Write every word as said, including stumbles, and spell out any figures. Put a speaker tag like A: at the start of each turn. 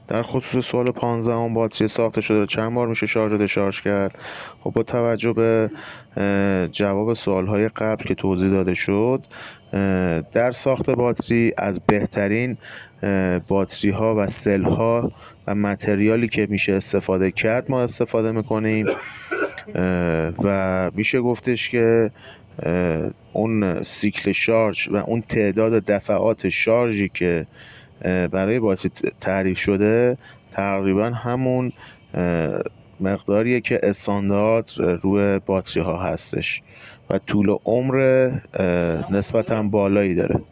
A: در خصوص سوال پانزده هم باتری ساخته شده چند بار میشه شارژ و دشارژ کرد. خب با توجه به جواب سوالهای قبل که توضیح داده شد، در ساخت باتری از بهترین باتری ها و سل ها و متریالی که میشه استفاده کرد ما استفاده میکنیم و میشه گفتش که اون سیکل شارژ و اون تعداد دفعات شارژی که برای باتری تعریف شده تقریبا همون مقداریه که استاندارد روی باتری ها هستش و طول عمر نسبتاً بالایی داره.